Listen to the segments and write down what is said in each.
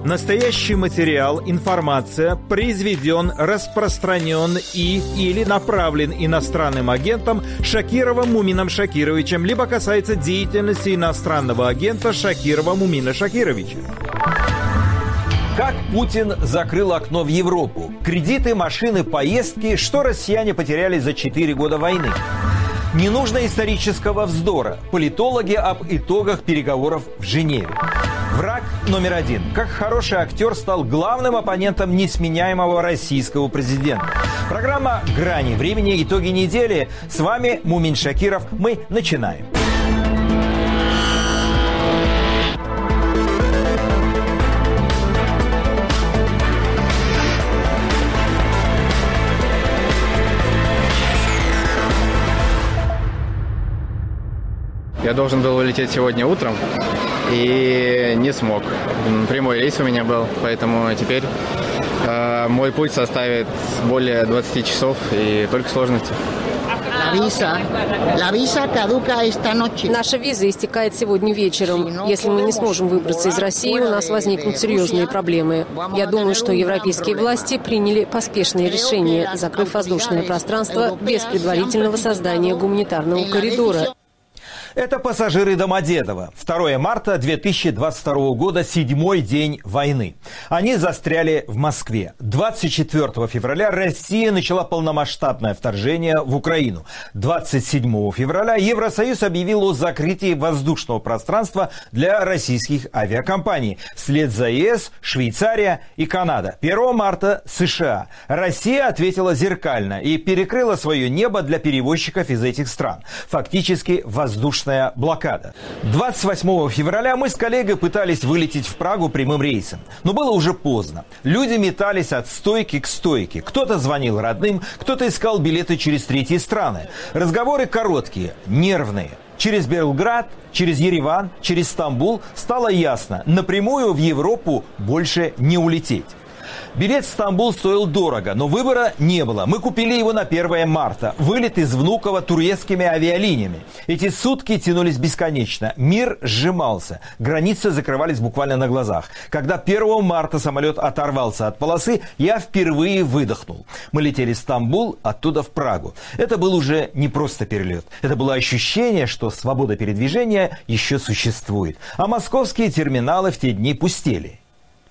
Настоящий материал, информация произведен, распространен или направлен иностранным агентом Шакировым Мумином Шакировичем, либо касается деятельности иностранного агента Шакирова Мумина Шакировича. Как Путин закрыл окно в Европу? Кредиты, машины, поездки, что россияне потеряли за 4 года войны? Не нужно исторического вздора. Политологи об итогах переговоров в Женеве. Враг номер один. Как хороший актер стал главным оппонентом несменяемого российского президента. Программа «Грани времени. Итоги недели». С вами Мумин Шакиров. Мы начинаем. Я должен был улететь сегодня утром и не смог. Прямой рейс у меня был, поэтому теперь мой путь составит более 20 часов и только сложности. Наша виза истекает сегодня вечером. Если мы не сможем выбраться из России, у нас возникнут серьезные проблемы. Я думаю, что европейские власти приняли поспешные решения, закрыв воздушное пространство без предварительного создания гуманитарного коридора. Это пассажиры Домодедово. 2 марта 2022 года, 7-й день войны. Они застряли в Москве. 24 февраля Россия начала полномасштабное вторжение в Украину. 27 февраля Евросоюз объявил о закрытии воздушного пространства для российских авиакомпаний. Вслед за ЕС, Швейцария и Канада. 1 марта США. Россия ответила зеркально и перекрыла свое небо для перевозчиков из этих стран. Фактически воздушная блокада. 28 февраля мы с коллегой пытались вылететь в Прагу прямым рейсом. Но было уже поздно. Люди метались от стойки к стойке. Кто-то звонил родным, кто-то искал билеты через третьи страны. Разговоры короткие, нервные. Через Белград, через Ереван, через Стамбул стало ясно, напрямую в Европу больше не улететь. Билет в Стамбул стоил дорого, но выбора не было. Мы купили его на 1 марта. Вылет из Внуково турецкими авиалиниями. Эти сутки тянулись бесконечно. Мир сжимался. Границы закрывались буквально на глазах. Когда 1 марта самолет оторвался от полосы, я впервые выдохнул. Мы летели в Стамбул, оттуда в Прагу. Это был уже не просто перелет. Это было ощущение, что свобода передвижения еще существует. А московские терминалы в те дни пустели.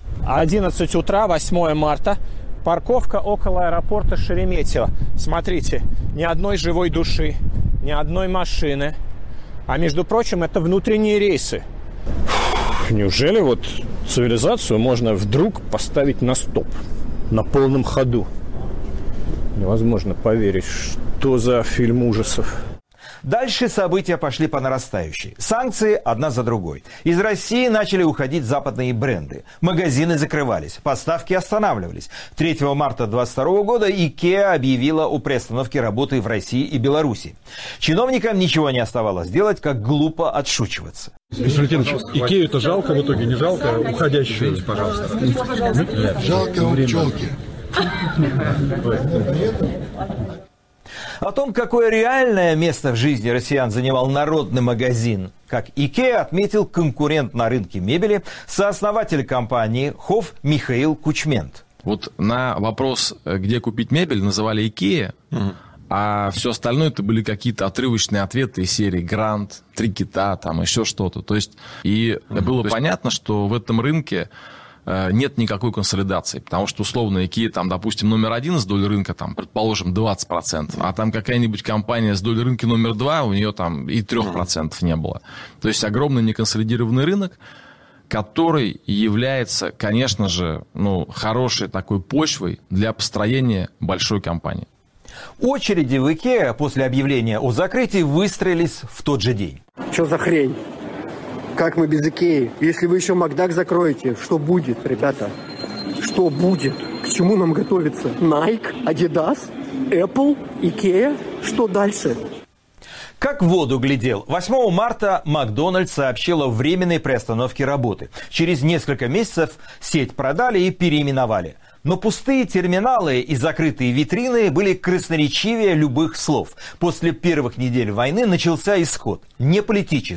11 утра, 8 марта, парковка около аэропорта Шереметьево. Смотрите, ни одной живой души, ни одной машины. А между прочим, это внутренние рейсы. Неужели вот цивилизацию можно вдруг поставить на стоп, на полном ходу? Невозможно поверить, что за фильм ужасов. Дальше события пошли по нарастающей. Санкции одна за другой. Из России начали уходить западные бренды. Магазины закрывались, поставки останавливались. 3 марта 2022 года IKEA объявила о приостановке работы в России и Беларуси. Чиновникам ничего не оставалось делать, как глупо отшучиваться. Константинович, IKEA-то жалко в итоге, не жалко уходящую? Извините, пожалуйста. Жалко пчелки. О том, какое реальное место в жизни россиян занимал народный магазин, как IKEA, отметил конкурент на рынке мебели, сооснователь компании ХОВ Михаил Кучмент. Вот на вопрос, где купить мебель, называли IKEA, а все остальное это были какие-то отрывочные ответы из серии «Грант», «Три кита», там еще что-то. То есть, было понятно, что в этом рынке нет никакой консолидации, потому что, условно, IKEA, там, допустим, номер 1 с долей рынка, там, предположим, 20%, а там какая-нибудь компания с долей рынка номер 2, у нее там и 3% не было. То есть, огромный неконсолидированный рынок, который является, конечно же, хорошей такой почвой для построения большой компании. Очереди в IKEA после объявления о закрытии выстроились в тот же день. Что за хрень? Как мы без Икеи? Если вы еще Макдак закроете, что будет, ребята? Что будет? К чему нам готовиться? Nike, Adidas, Apple, Икея? Что дальше? Как в воду глядел. 8 марта Макдональдс сообщил о временной приостановке работы. Через несколько месяцев сеть продали и переименовали. Но пустые терминалы и закрытые витрины были красноречивее любых слов. После первых недель войны начался исход. Не политический,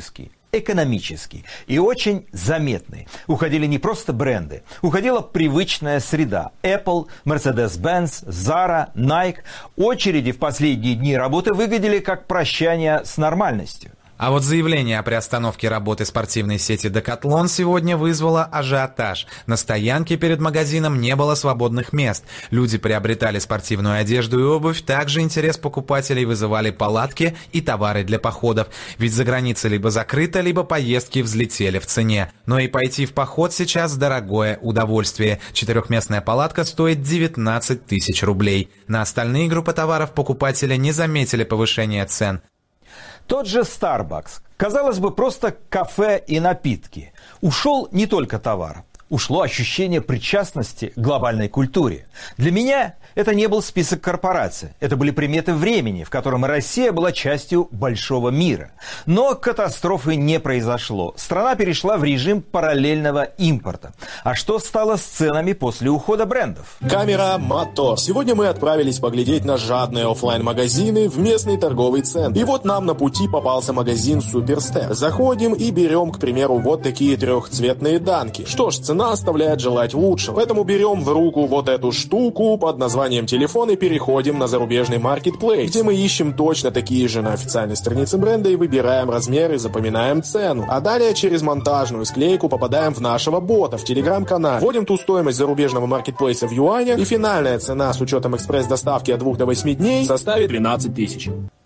экономический и очень заметный. Уходили не просто бренды, уходила привычная среда. Apple, Mercedes-Benz, Zara, Nike. Очереди в последние дни работы выглядели как прощание с нормальностью. А вот заявление о приостановке работы спортивной сети Decathlon сегодня вызвало ажиотаж. На стоянке перед магазином не было свободных мест. Люди приобретали спортивную одежду и обувь. Также интерес покупателей вызывали палатки и товары для походов. Ведь за границей либо закрыто, либо поездки взлетели в цене. Но и пойти в поход сейчас дорогое удовольствие. 4-местная палатка стоит 19 тысяч рублей. На остальные группы товаров покупатели не заметили повышения цен. Тот же Starbucks, казалось бы, просто кафе и напитки. Ушел не только товар, ушло ощущение причастности к глобальной культуре. Для меня это не был список корпораций, это были приметы времени, в котором Россия была частью большого мира. Но катастрофы не произошло. Страна перешла в режим параллельного импорта. А что стало с ценами после ухода брендов? Камера «Мотор». Сегодня мы отправились поглядеть на жадные офлайн-магазины в местный торговый центр. И вот нам на пути попался магазин «Суперстер». Заходим и берем, к примеру, вот такие трехцветные данки. Что ж, цена оставляет желать лучшего. Поэтому берем в руку вот эту штуку под названием телефон и переходим на зарубежный маркетплейс, где мы ищем точно такие же на официальной странице бренда и выбираем размер и запоминаем цену. А далее через монтажную склейку попадаем в нашего бота в телеграм-канале. Вводим ту стоимость зарубежного маркетплейса в юанях, и финальная цена с учетом экспресс-доставки от 2 до 8 дней составит 13 тысяч.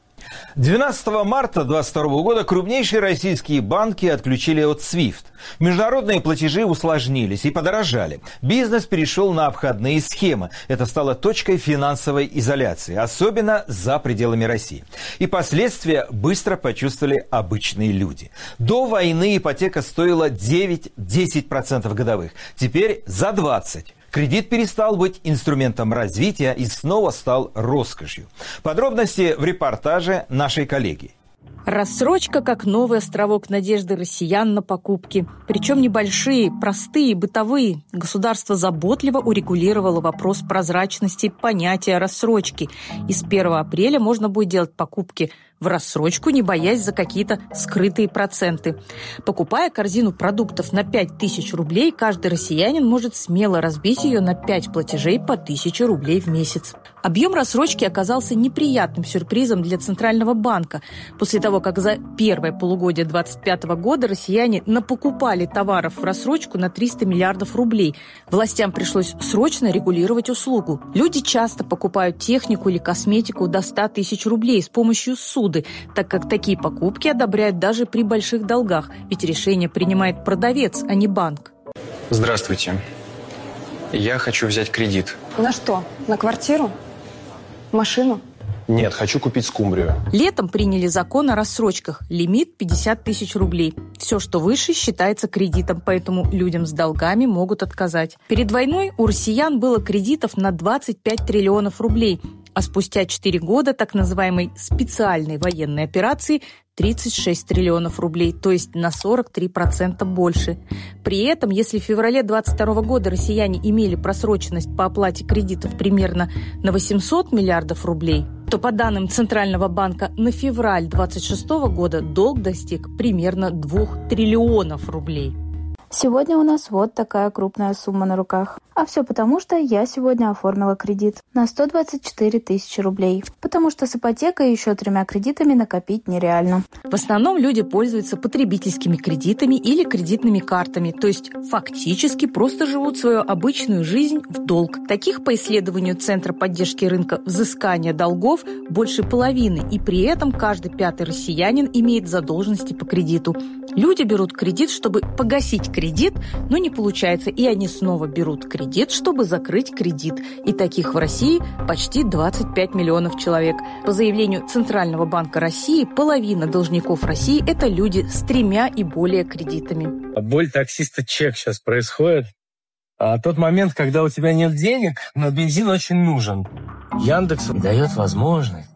12 марта 2022 года крупнейшие российские банки отключили от SWIFT. Международные платежи усложнились и подорожали. Бизнес перешел на обходные схемы. Это стало точкой финансовой изоляции, особенно за пределами России. И последствия быстро почувствовали обычные люди. До войны ипотека стоила 9-10% годовых. Теперь за 20%. Кредит перестал быть инструментом развития и снова стал роскошью. Подробности в репортаже нашей коллеги. Рассрочка как новый островок надежды россиян на покупки. Причем небольшие, простые, бытовые. Государство заботливо урегулировало вопрос прозрачности понятия рассрочки. И с 1 апреля можно будет делать покупки в рассрочку, не боясь за какие-то скрытые проценты. Покупая корзину продуктов на 5000 рублей, каждый россиянин может смело разбить ее на 5 платежей по 1000 рублей в месяц. Объем рассрочки оказался неприятным сюрпризом для Центрального банка. После того, как за первое полугодие 2025 года россияне напокупали товаров в рассрочку на 300 миллиардов рублей, властям пришлось срочно регулировать услугу. Люди часто покупают технику или косметику до 100 тысяч рублей с помощью суды, так как такие покупки одобряют даже при больших долгах, ведь решение принимает продавец, а не банк. Здравствуйте. Я хочу взять кредит. На что? На квартиру? Машину? Нет, хочу купить скумбрию. Летом приняли закон о рассрочках. Лимит 50 тысяч рублей. Все, что выше, считается кредитом, поэтому людям с долгами могут отказать. Перед войной у россиян было кредитов на 25 триллионов рублей, а спустя 4 года так называемой специальной военной операции 36 триллионов рублей, то есть на 43% больше. При этом, если в феврале 2022 года россияне имели просроченность по оплате кредитов примерно на 800 миллиардов рублей, то по данным Центрального банка на февраль 2026 года долг достиг примерно 2 триллионов рублей. Сегодня у нас вот такая крупная сумма на руках. А все потому, что я сегодня оформила кредит на 124 тысячи рублей. Потому что с ипотекой и еще 3 кредитами накопить нереально. В основном люди пользуются потребительскими кредитами или кредитными картами, то есть фактически просто живут свою обычную жизнь в долг. Таких, по исследованию Центра поддержки рынка взыскания долгов, больше половины, и при этом каждый 5-й россиянин имеет задолженности по кредиту. Люди берут кредит, чтобы погасить кредит, но не получается, и они снова берут кредит, чтобы закрыть кредит. И таких в России почти 25 миллионов человек. По заявлению Центрального банка России, половина должников России – это люди с 3 и более кредитами. Боль таксиста чек сейчас происходит. Тот момент, когда у тебя нет денег, но бензин очень нужен. Яндекс дает возможность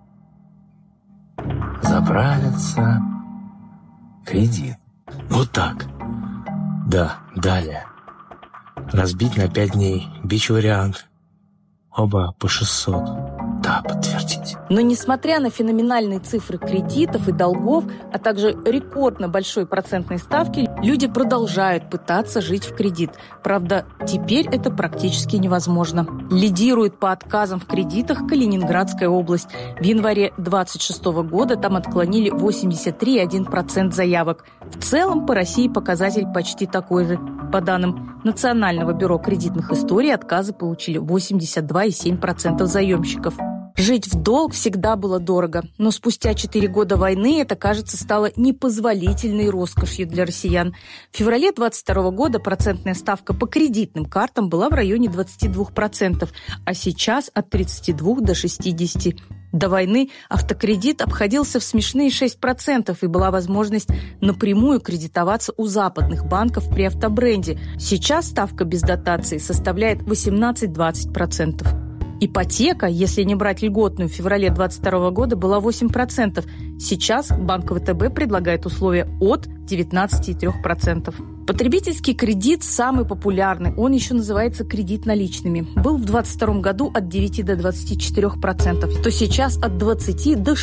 заправиться кредит. Вот так. Да, далее. Разбить на 5 дней. Бич-вариант. Оба по 600. Да, подтвердить. Но несмотря на феноменальные цифры кредитов и долгов, а также рекордно большой процентной ставки, люди продолжают пытаться жить в кредит. Правда, теперь это практически невозможно. Лидирует по отказам в кредитах Калининградская область. В январе 2026 года там отклонили 83,1% заявок. В целом по России показатель почти такой же. По данным Национального бюро кредитных историй, отказы получили 82,7% заемщиков. Жить в долг всегда было дорого, но спустя 4 года войны это, кажется, стало непозволительной роскошью для россиян. В феврале 2022 года процентная ставка по кредитным картам была в районе 22%, а сейчас от 32 до 60%. До войны автокредит обходился в смешные 6%, и была возможность напрямую кредитоваться у западных банков при автобренде. Сейчас ставка без дотации составляет 18-20%. Ипотека, если не брать льготную, в феврале 2022 года была 8%. Сейчас Банк ВТБ предлагает условия от 19,3%. Потребительский кредит самый популярный. Он еще называется кредит наличными. Был в 2022 году от 9 до 24%, то сейчас от 20 до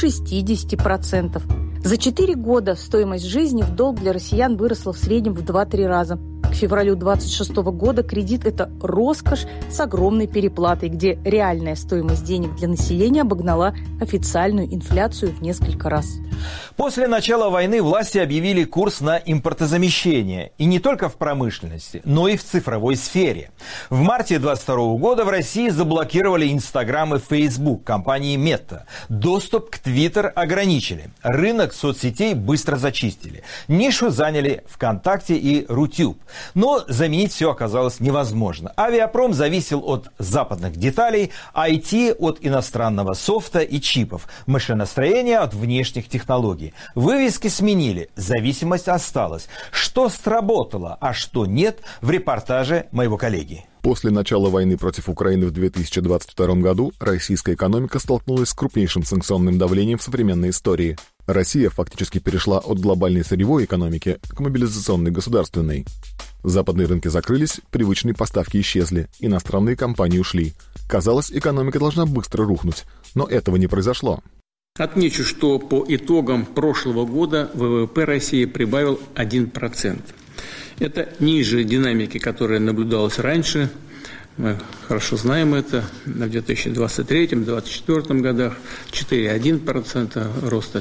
60%. За 4 года стоимость жизни в долг для россиян выросла в среднем в 2-3 раза. К февралю 2026 года кредит – это роскошь с огромной переплатой, где реальная стоимость денег для населения обогнала официальную инфляцию в несколько раз. После начала войны власти объявили курс на импортозамещение. И не только в промышленности, но и в цифровой сфере. В марте 2022 года в России заблокировали Инстаграм и Фейсбук компании Мета. Доступ к Твиттер ограничили. Рынок соцсетей быстро зачистили. Нишу заняли ВКонтакте и Рутюб. Но заменить все оказалось невозможно. Авиапром зависел от западных деталей, IT от иностранного софта и чипов, машиностроение от внешних технологий. Вывески сменили, зависимость осталась. Что сработало, а что нет, в репортаже моего коллеги. После начала войны против Украины в 2022 году российская экономика столкнулась с крупнейшим санкционным давлением в современной истории. Россия фактически перешла от глобальной сырьевой экономики к мобилизационной государственной. Западные рынки закрылись, привычные поставки исчезли, иностранные компании ушли. Казалось, экономика должна быстро рухнуть, но этого не произошло. Отмечу, что по итогам прошлого года ВВП России прибавил 1%. Это ниже динамики, которая наблюдалась раньше. Мы хорошо знаем это. В 2023-2024 годах 4,1% роста,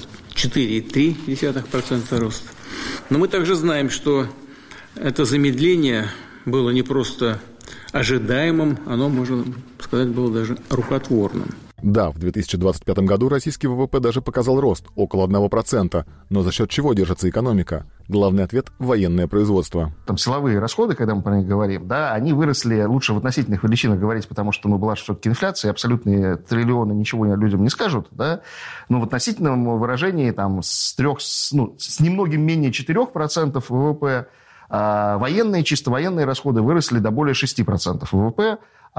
4,3% роста. Но мы также знаем, что это замедление было не просто ожидаемым, оно, можно сказать, было даже рукотворным. Да, в 2025 году российский ВВП даже показал рост, около 1%. Но за счет чего держится экономика? Главный ответ – военное производство. Там силовые расходы, когда мы про них говорим, да, они выросли, лучше в относительных величинах говорить, потому что была все-таки инфляция, абсолютные триллионы ничего людям не скажут, да, но в относительном выражении там, с немногим менее 4% ВВП, чисто военные расходы выросли до более 6% ВВП.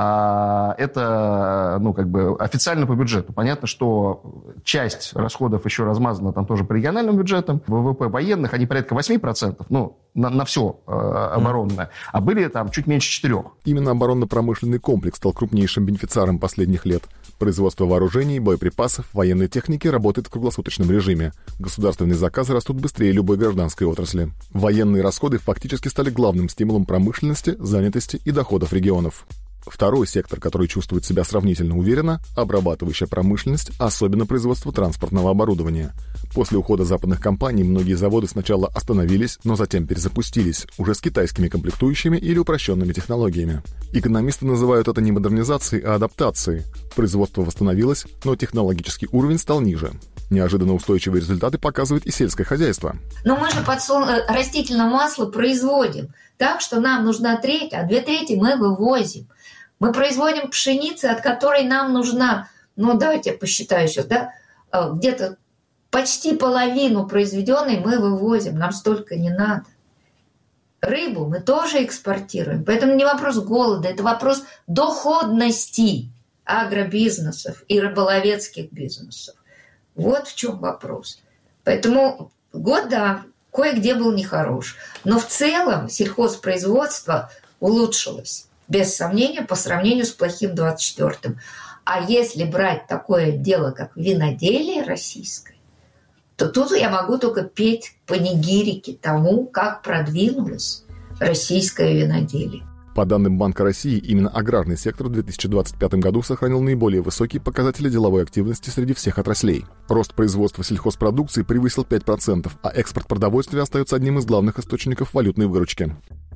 Это, официально по бюджету. Понятно, что часть расходов еще размазана там тоже по региональным бюджетам. ВВП военных, они порядка 8%, на все оборонное, а были там чуть меньше 4%. Именно оборонно-промышленный комплекс стал крупнейшим бенефициаром последних лет. Производство вооружений, боеприпасов, военной техники работает в круглосуточном режиме. Государственные заказы растут быстрее любой гражданской отрасли. Военные расходы фактически стали главным стимулом промышленности, занятости и доходов регионов. Второй сектор, который чувствует себя сравнительно уверенно – обрабатывающая промышленность, особенно производство транспортного оборудования. После ухода западных компаний многие заводы сначала остановились, но затем перезапустились, уже с китайскими комплектующими или упрощенными технологиями. Экономисты называют это не модернизацией, а адаптацией. Производство восстановилось, но технологический уровень стал ниже. Неожиданно устойчивые результаты показывает и сельское хозяйство. Но мы же растительное масло производим так, что нам нужна треть, а 2/3 мы вывозим. Мы производим пшеницу, от которой нам нужна, давайте я посчитаю сейчас, где-то почти половину произведенной мы вывозим, нам столько не надо. Рыбу мы тоже экспортируем, поэтому не вопрос голода, это вопрос доходности агробизнесов и рыболовецких бизнесов. Вот в чем вопрос. Поэтому год, кое-где был нехорош, но в целом сельхозпроизводство улучшилось. без сомнения, по сравнению с плохим 24-м. А если брать такое дело, как виноделие российское, то тут я могу только петь панигирики тому, как продвинулось российское виноделие. По данным Банка России, именно аграрный сектор в 2025 году сохранил наиболее высокие показатели деловой активности среди всех отраслей. Рост производства сельхозпродукции превысил 5%, а экспорт продовольствия остается одним из главных источников валютной выручки.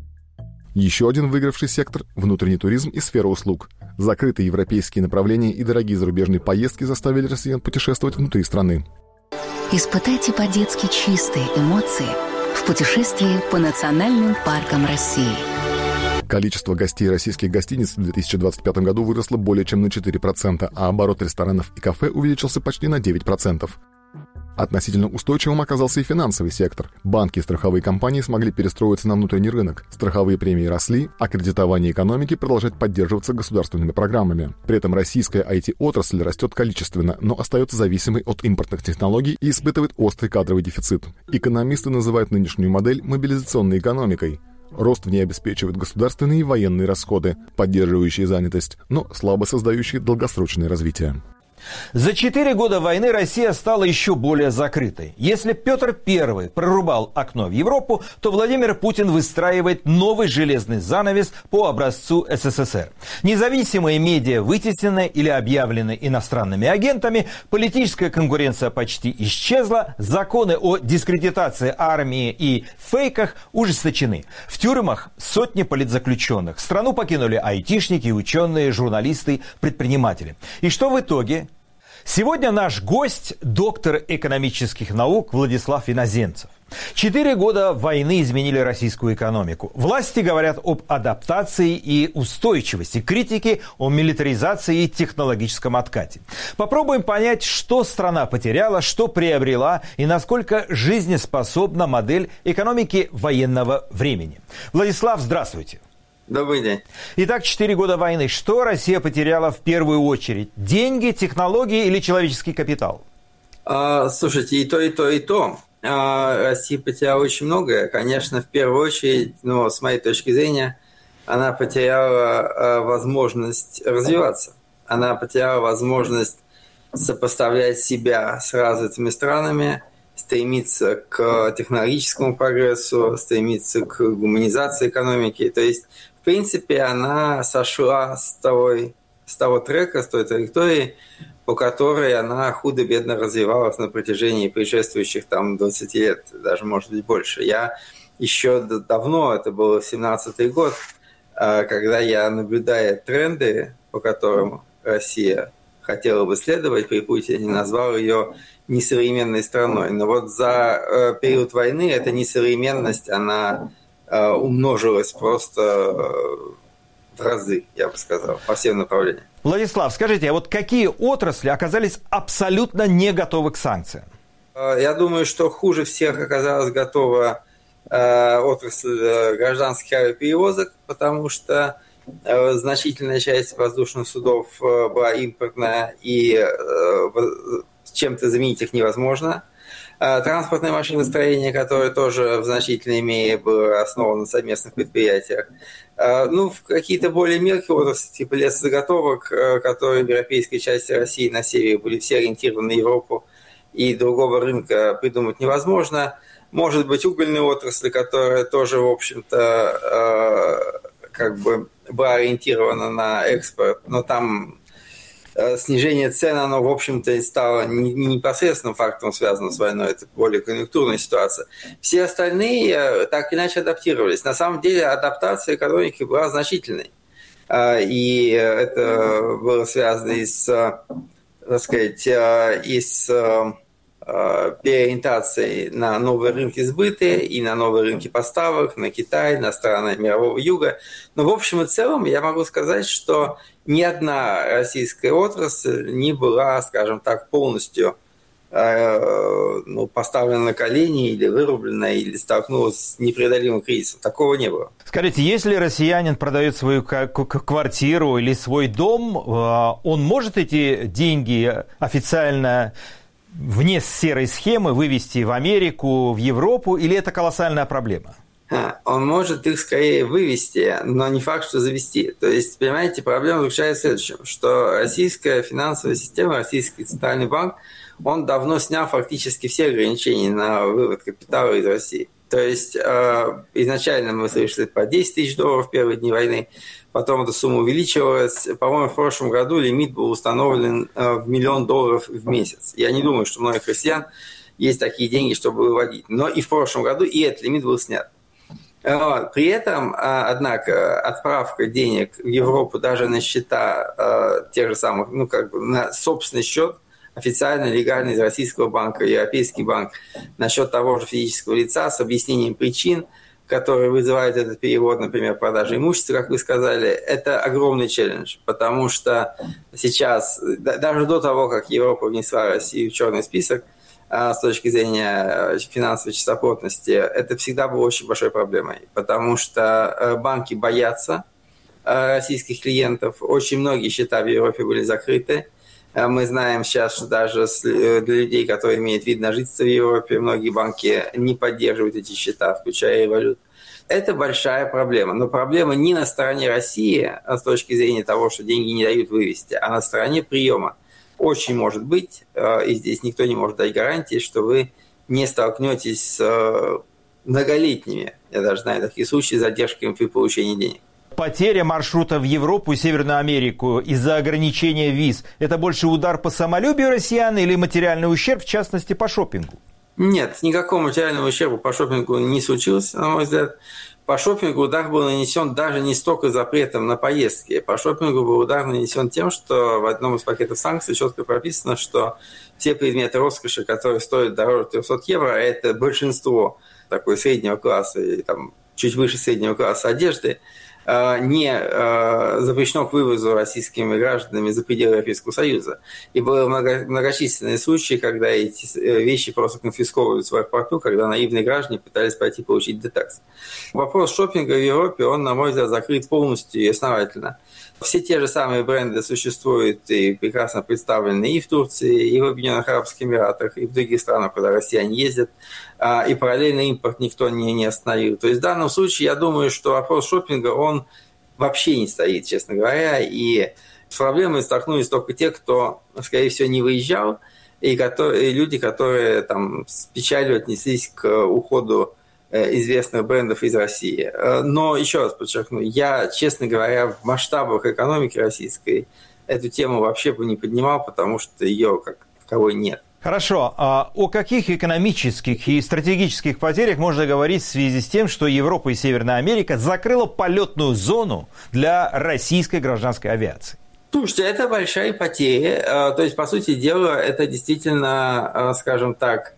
Еще один выигравший сектор – внутренний туризм и сфера услуг. Закрытые европейские направления и дорогие зарубежные поездки заставили россиян путешествовать внутри страны. Испытайте по-детски чистые эмоции в путешествии по национальным паркам России. Количество гостей российских гостиниц в 2025 году выросло более чем на 4%, а оборот ресторанов и кафе увеличился почти на 9%. Относительно устойчивым оказался и финансовый сектор. Банки и страховые компании смогли перестроиться на внутренний рынок. Страховые премии росли, а кредитование экономики продолжает поддерживаться государственными программами. При этом российская IT-отрасль растет количественно, но остается зависимой от импортных технологий и испытывает острый кадровый дефицит. Экономисты называют нынешнюю модель мобилизационной экономикой. Рост в ней обеспечивают государственные и военные расходы, поддерживающие занятость, но слабо создающие долгосрочное развитие. За 4 года войны Россия стала еще более закрытой. Если Петр I прорубал окно в Европу, то Владимир Путин выстраивает новый железный занавес по образцу СССР. Независимые медиа вытеснены или объявлены иностранными агентами, политическая конкуренция почти исчезла, законы о дискредитации армии и фейках ужесточены. В тюрьмах сотни политзаключенных. Страну покинули айтишники, ученые, журналисты, предприниматели. И что в итоге? Сегодня наш гость – доктор экономических наук Владислав Иноземцев. 4 года войны изменили российскую экономику. Власти говорят об адаптации и устойчивости, критики о милитаризации и технологическом откате. Попробуем понять, что страна потеряла, что приобрела и насколько жизнеспособна модель экономики военного времени. Владислав, здравствуйте. Добрый день. Итак, 4 года войны. Что Россия потеряла в первую очередь? Деньги, технологии или человеческий капитал? Слушайте, и то, и то, и то. Россия потеряла очень многое. Конечно, в первую очередь, с моей точки зрения, она потеряла возможность развиваться. Она потеряла возможность сопоставлять себя с развитыми странами, стремиться к технологическому прогрессу, стремиться к гуманизации экономики. То есть, в принципе, она сошла с того трека, с той траектории, по которой она худо-бедно развивалась на протяжении предшествующих 20 лет, даже, может быть, больше. Я еще давно, это был 17-й год, когда я, наблюдая тренды, по которым Россия хотела бы следовать при Путине, назвал ее несовременной страной. Но вот за период войны эта несовременность, она умножилась просто в разы, я бы сказал, по всем направлениям. Владислав, скажите, а вот какие отрасли оказались абсолютно не готовы к санкциям? Я думаю, что хуже всех оказалась готова отрасль гражданских авиаперевозок, потому что значительная часть воздушных судов была импортная, и чем-то заменить их невозможно. Транспортное машиностроение, которое тоже в значительной мере было основано на совместных предприятиях. В какие-то более мелкие отрасли, типа лесозаготовок, которые в европейской части России на севере были все ориентированы на Европу, и другого рынка придумать невозможно. Может быть, угольные отрасли, которая тоже, в общем-то, была ориентирована на экспорт, но там снижение цен, оно, в общем-то, стало не непосредственным фактором, связанным с войной, это более конъюнктурная ситуация. Все остальные так или иначе адаптировались. На самом деле адаптация экономики была значительной. И это было связано и с, переориентацией на новые рынки сбыта и на новые рынки поставок, на Китай, на страны мирового юга. Но в общем и целом я могу сказать, что ни одна российская отрасль не была, скажем так, полностью поставлена на колени или вырублена, или столкнулась с непреодолимым кризисом. Такого не было. Скажите, если россиянин продает свою квартиру или свой дом, он может эти деньги официально вне серой схемы вывести в Америку, в Европу, или это колоссальная проблема? он может их скорее вывести, но не факт, что завести. То есть, понимаете, проблема заключается в следующем, что российская финансовая система, российский центральный банк, он давно снял фактически все ограничения на вывод капитала из России. То есть изначально мы слышали по 10 тысяч долларов в первые дни войны, потом эта сумма увеличивалась. По-моему, в прошлом году лимит был установлен в $1 миллион в месяц. Я не думаю, что у многих россиян есть такие деньги, чтобы выводить. Но и в прошлом году и этот лимит был снят. При этом, однако, отправка денег в Европу даже на счета тех же самых, на собственный счет, официально, легально из российского банка, Европейский банк, на счет того же физического лица с объяснением причин, которые вызывают этот перевод, например, продажи имущества, как вы сказали, это огромный челлендж, потому что сейчас, даже до того, как Европа внесла Россию в черный список, с точки зрения финансовой чистоплотности, это всегда было очень большой проблемой, потому что банки боятся российских клиентов, очень многие счета в Европе были закрыты. Мы знаем сейчас, что даже для людей, которые имеют вид на жительство в Европе, многие банки не поддерживают эти счета, включая Revolut. Это большая проблема. Но проблема не на стороне России, с точки зрения того, что деньги не дают вывести, а на стороне приема. Очень может быть, и здесь никто не может дать гарантии, что вы не столкнетесь с многолетними, я даже знаю такие случаи, задержками при получении денег. Потеря маршрута в Европу и Северную Америку из-за ограничения виз – это больше удар по самолюбию россиян или материальный ущерб, в частности, по шопингу? Нет, никакого материального ущерба по шопингу не случилось, на мой взгляд. По шопингу удар был нанесен даже не столько запретом на поездки. По шопингу был удар нанесен тем, что в одном из пакетов санкций четко прописано, что все предметы роскоши, которые стоят дороже 300 евро, это большинство такой среднего класса и там, чуть выше среднего класса одежды, не запрещено к вывозу российскими гражданами за пределы Европейского Союза. И были многочисленные случаи, когда эти вещи просто конфисковываются в аэропорту, когда наивные граждане пытались пойти получить детекс. Вопрос шопинга в Европе, он, на мой взгляд, закрыт полностью и основательно. Все те же самые бренды существуют и прекрасно представлены и в Турции, и в Объединенных Арабских Эмиратах, и в других странах, куда россияне ездят, и параллельно импорт никто не остановил. То есть в данном случае я думаю, что вопрос шопинга, он вообще не стоит, честно говоря, и с проблемой столкнулись только те, кто, скорее всего, не выезжал, и люди, которые там, с печалью отнеслись к уходу известных брендов из России. Но, еще раз подчеркну, я, честно говоря, в масштабах экономики российской эту тему вообще бы не поднимал, потому что ее как таковой нет. Хорошо. А о каких экономических и стратегических потерях можно говорить в связи с тем, что Европа и Северная Америка закрыла полетную зону для российской гражданской авиации? Слушайте, это большая потеря. То есть, по сути дела, это действительно, скажем так,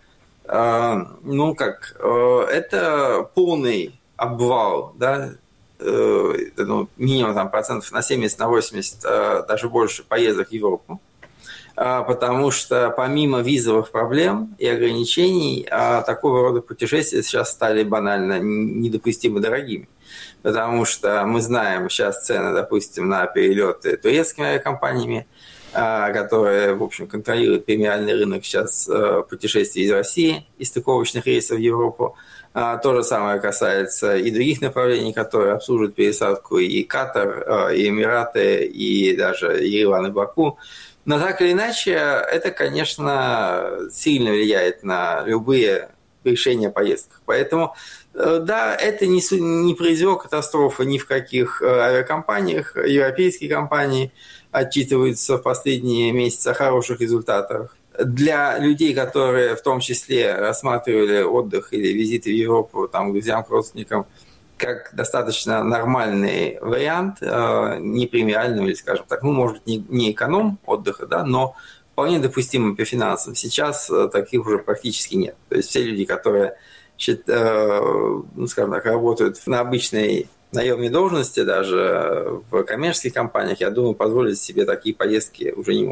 это полный обвал, да, минимум там, процентов на 70, на 80, даже больше поездок в Европу. Потому что помимо визовых проблем и ограничений, такого рода путешествия сейчас стали банально недопустимо дорогими. Потому что мы знаем сейчас цены, допустим, на перелеты турецкими авиакомпаниями, которые, в общем, контролируют премиальный рынок сейчас путешествий из России, и стыковочных рейсов в Европу. То же самое касается и других направлений, которые обслуживают пересадку и Катар, и Эмираты, и даже Ереван и Баку. Но так или иначе, это, конечно, сильно влияет на любые решения о поездках. Поэтому, да, это не произвело катастрофы ни в каких авиакомпаниях. Европейские компании отчитываются в последние месяцы о хороших результатах. Для людей, которые в том числе рассматривали отдых или визиты в Европу там, к друзьям, к родственникам, как достаточно нормальный вариант, не премиальный, или, скажем так, может быть, не эконом отдыха, да, но вполне допустимый по финансам. Сейчас таких уже практически нет. То есть все люди, которые, скажем так, работают на обычной наемной должности, даже в коммерческих компаниях, я думаю, позволить себе такие поездки уже не могут.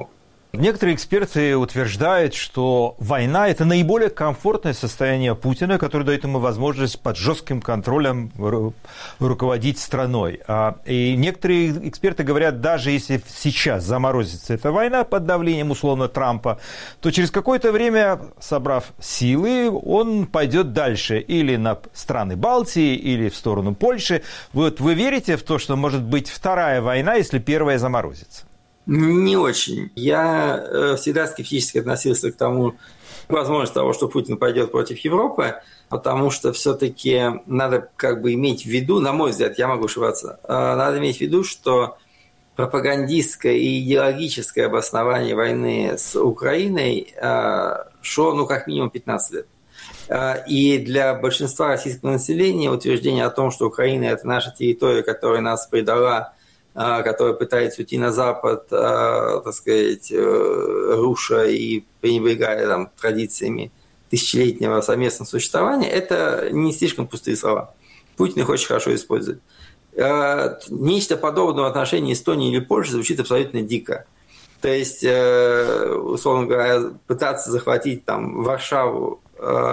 Некоторые эксперты утверждают, что война – это наиболее комфортное состояние Путина, которое дает ему возможность под жестким контролем руководить страной. И некоторые эксперты говорят, даже если сейчас заморозится эта война под давлением, условно, Трампа, то через какое-то время, собрав силы, он пойдет дальше или на страны Балтии, или в сторону Польши. Вот вы верите в то, что может быть вторая война, если первая заморозится? Не очень. Я всегда скептически относился к тому, возможности того, что Путин пойдет против Европы, потому что все-таки надо иметь в виду, на мой взгляд, я могу ошибаться, надо иметь в виду, что пропагандистское и идеологическое обоснование войны с Украиной шло, как минимум 15 лет. И для большинства российского населения утверждение о том, что Украина – это наша территория, которая нас предала, которая пытается уйти на Запад, руша и пренебрегая традициями тысячелетнего совместного существования, это не слишком пустые слова. Путин их очень хорошо использует. Нечто подобное в отношении Эстонии или Польши звучит абсолютно дико. То есть, условно говоря, пытаться захватить Варшаву,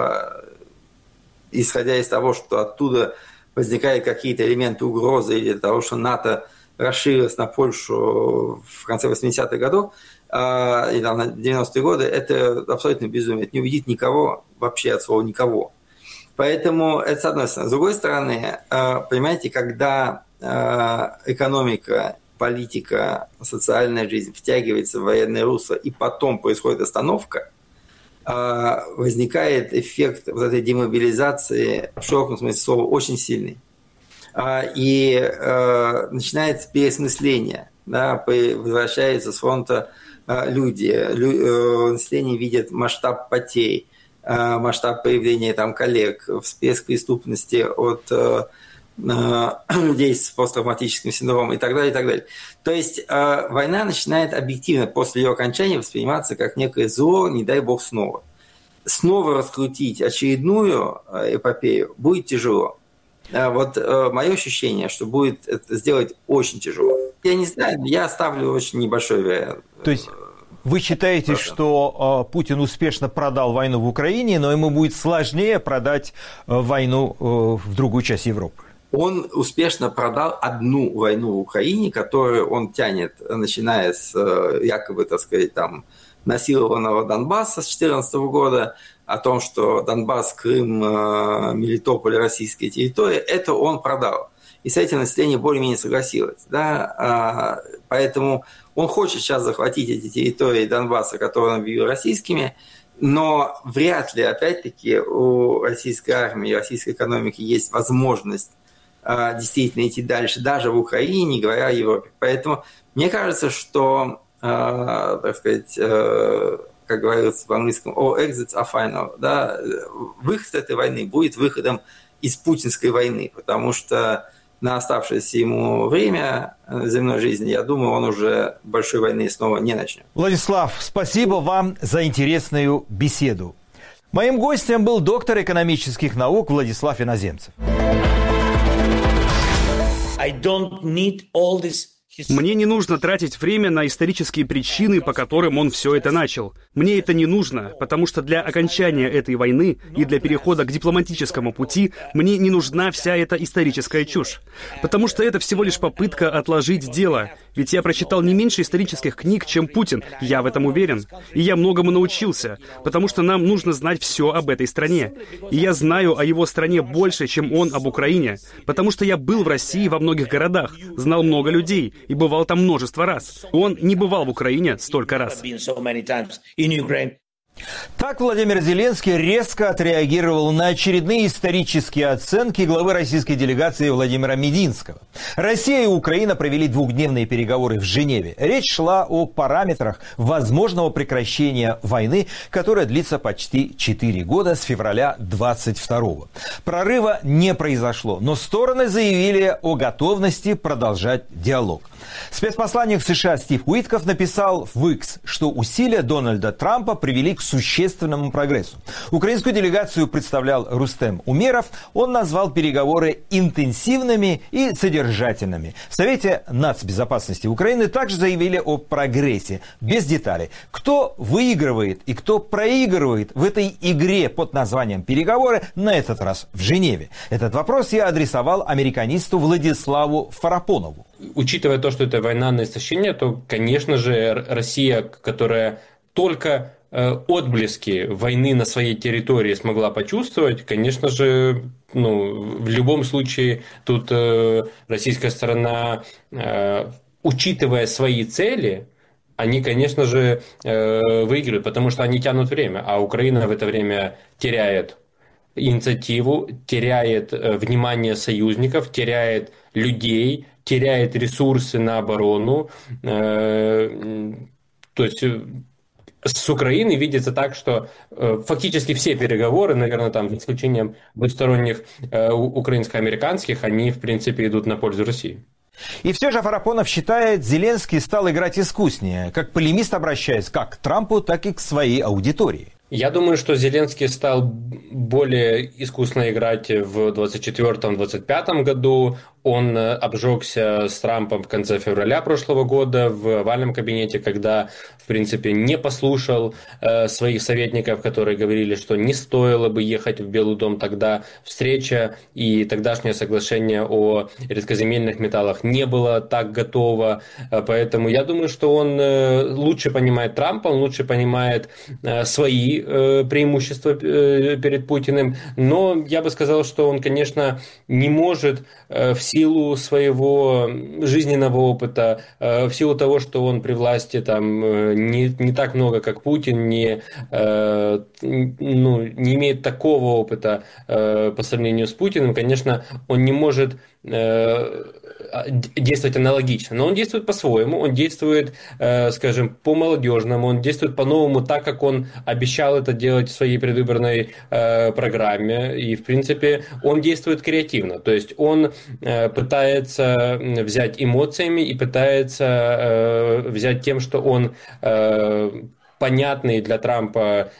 исходя из того, что оттуда возникают какие-то элементы угрозы или того, что НАТО расширилась на Польшу в конце 80-х годов и на 90-е годы, это абсолютно безумие. Это не убедит никого, вообще от слова никого. Поэтому это с одной стороны. С другой стороны, понимаете, когда экономика, политика, социальная жизнь втягивается в военное русло, и потом происходит остановка, возникает эффект этой демобилизации, в широком смысле слова, очень сильный. И начинается переосмысление, возвращаются с фронта люди, население видит масштаб потерь, масштаб появления коллег, всплеск преступности от людей с посттравматическим синдромом и так далее, и так далее. То есть война начинает объективно после ее окончания восприниматься как некое зло, не дай бог снова. Снова раскрутить очередную эпопею будет тяжело. Мое ощущение, что будет это сделать очень тяжело. Я не знаю, я ставлю очень небольшой вариант. То есть вы считаете, что Путин успешно продал войну в Украине, но ему будет сложнее продать войну в другую часть Европы? Он успешно продал одну войну в Украине, которую он тянет, начиная с якобы, насилованного Донбасса с 2014 года, о том, что Донбасс, Крым, Мелитополь, российская территория, это он продал. И с этим население более-менее согласилось. Да? Поэтому он хочет сейчас захватить эти территории Донбасса, которые он объявил российскими, но вряд ли, опять-таки, у российской армии, российской экономики есть возможность действительно идти дальше, даже в Украине, не говоря о Европе. Поэтому мне кажется, что, как говорится по-английски, all exits are final. Да? Выход этой войны будет выходом из путинской войны, потому что на оставшееся ему время земной жизни, я думаю, он уже большой войны снова не начнет. Владислав, спасибо вам за интересную беседу. Моим гостем был доктор экономических наук Владислав Иноземцев. Мне не нужно тратить время на исторические причины, по которым он все это начал. Мне это не нужно, потому что для окончания этой войны и для перехода к дипломатическому пути мне не нужна вся эта историческая чушь. Потому что это всего лишь попытка отложить дело. Ведь я прочитал не меньше исторических книг, чем Путин, я в этом уверен. И я многому научился, потому что нам нужно знать все об этой стране. И я знаю о его стране больше, чем он об Украине, потому что я был в России во многих городах, знал много людей и бывал там множество раз. Он не бывал в Украине столько раз. Так Владимир Зеленский резко отреагировал на очередные исторические оценки главы российской делегации Владимира Мединского. Россия и Украина провели двухдневные переговоры в Женеве. Речь шла о параметрах возможного прекращения войны, которая длится почти 4 года с февраля 22-го. Прорыва не произошло, но стороны заявили о готовности продолжать диалог. Спецпосланник США Стив Уитков написал в X, что усилия Дональда Трампа привели к существенному прогрессу. Украинскую делегацию представлял Рустем Умеров. Он назвал переговоры интенсивными и содержательными. В Совете нацбезопасности Украины также заявили о прогрессе, без деталей. Кто выигрывает и кто проигрывает в этой игре под названием «Переговоры», на этот раз в Женеве? Этот вопрос я адресовал американисту Владиславу Фарапонову. Учитывая то, что это война на истощение, то, конечно же, Россия, которая только отблески войны на своей территории смогла почувствовать, конечно же, в любом случае тут российская сторона, учитывая свои цели, они, конечно же, выигрывают, потому что они тянут время, а Украина в это время теряет инициативу, теряет внимание союзников, теряет людей, теряет ресурсы на оборону. То есть с Украиной видится так, что фактически все переговоры, наверное, там, за исключением двусторонних украинско-американских, они, в принципе, идут на пользу России. И все же Фарапонов считает, Зеленский стал играть искуснее, как полемист обращаясь как к Трампу, так и к своей аудитории. Я думаю, что Зеленский стал более искусно играть в 2024-2025 году. Он обжегся с Трампом в конце февраля прошлого года в овальном кабинете, когда, в принципе, не послушал своих советников, которые говорили, что не стоило бы ехать в Белый дом. Тогда встреча и тогдашнее соглашение о редкоземельных металлах не было так готово. Поэтому я думаю, что он лучше понимает Трампа, он лучше понимает свои преимущества перед Путиным. Но я бы сказал, что он, конечно, не может в силу своего жизненного опыта, в силу того, что он при власти там не так много, как Путин, не имеет такого опыта по сравнению с Путиным, конечно, он не может действовать аналогично, но он действует по-своему, он действует, скажем, по-молодежному, он действует по-новому, так как он обещал это делать в своей предвыборной программе, и, в принципе, он действует креативно, то есть он пытается взять эмоциями и пытается взять тем, что он понятный для Трампа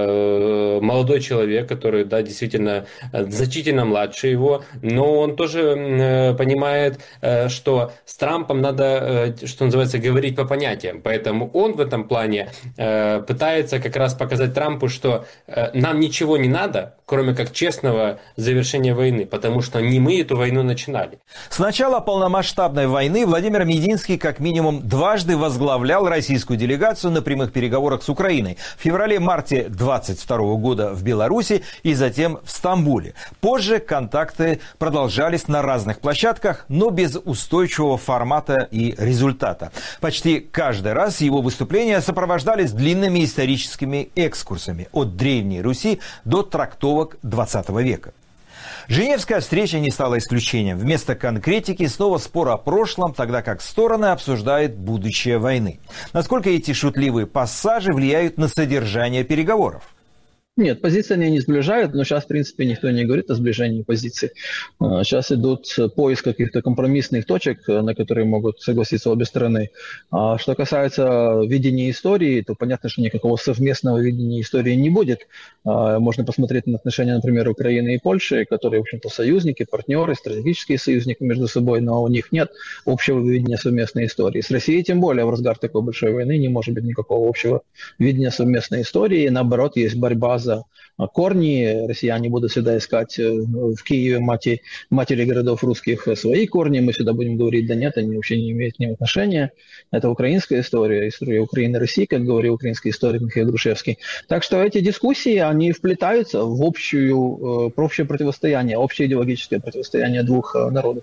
молодой человек, который, да, действительно значительно младше его, но он тоже понимает, что с Трампом надо, что называется, говорить по понятиям. Поэтому он в этом плане пытается как раз показать Трампу, что нам ничего не надо, кроме как честного завершения войны, потому что не мы эту войну начинали. С начала полномасштабной войны Владимир Мединский как минимум дважды возглавлял российскую делегацию на прямых переговорах с Украиной. В феврале-марте 2022 года в Беларуси и затем в Стамбуле. Позже контакты продолжались на разных площадках, но без устойчивого формата и результата. Почти каждый раз его выступления сопровождались длинными историческими экскурсами от Древней Руси до трактовок 20 века. Женевская встреча не стала исключением. Вместо конкретики снова спор о прошлом, тогда как стороны обсуждают будущее войны. Насколько эти шутливые пассажи влияют на содержание переговоров? Нет, позиции они не сближают, но сейчас, в принципе, никто не говорит о сближении позиций. Сейчас идут поиск каких-то компромиссных точек, на которые могут согласиться обе стороны. А что касается видения истории, то понятно, что никакого совместного видения истории не будет. Можно посмотреть на отношения, например, Украины и Польши, которые, в общем-то, союзники, партнеры, стратегические союзники между собой, но у них нет общего видения совместной истории. С Россией, тем более, в разгар такой большой войны не может быть никакого общего видения совместной истории. Наоборот, есть борьба за корни. Россияне будут всегда искать в Киеве, матери городов русских, свои корни. Мы всегда будем говорить, да нет, они вообще не имеют к ним отношения. Это украинская история Украины и России, как говорил украинский историк Михаил Грушевский. Так что эти дискуссии, они вплетаются в общее противостояние, общее идеологическое противостояние двух народов.